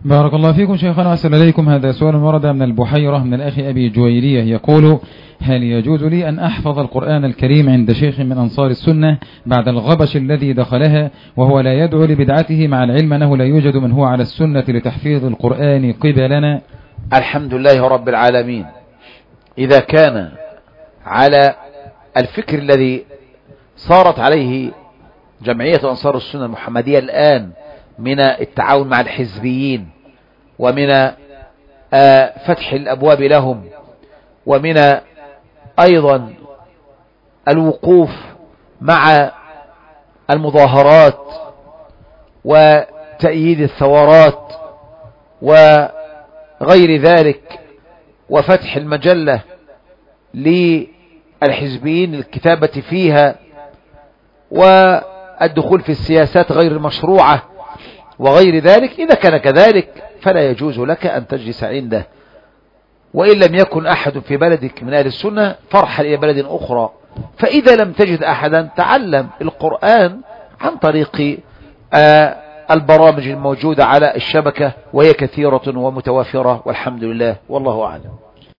بارك الله فيكم شيخنا، أسأل إليكم. هذا سؤال ورد من البحيرة من الأخ أبي جويرية، يقول: هل يجوز لي أن أحفظ القرآن الكريم عند شيخ من أنصار السنة بعد الغبش الذي دخلها، وهو لا يدعو لبدعته، مع العلم أنه لا يوجد من هو على السنة لتحفيظ القرآن قبلنا؟ الحمد لله رب العالمين. إذا كان على الفكر الذي صارت عليه جمعية أنصار السنة المحمدية الآن من التعاون مع الحزبيين، ومن فتح الأبواب لهم، ومن أيضا الوقوف مع المظاهرات وتأييد الثورات وغير ذلك، وفتح المجلة للحزبيين للكتابة فيها، والدخول في السياسات غير المشروعة وغير ذلك، إذا كان كذلك فلا يجوز لك أن تجلس عنده. وإن لم يكن أحد في بلدك من أهل السنة فارحل إلى بلد أخرى. فإذا لم تجد أحدا تعلم القرآن عن طريق البرامج الموجودة على الشبكة، وهي كثيرة ومتوافرة والحمد لله، والله أعلم.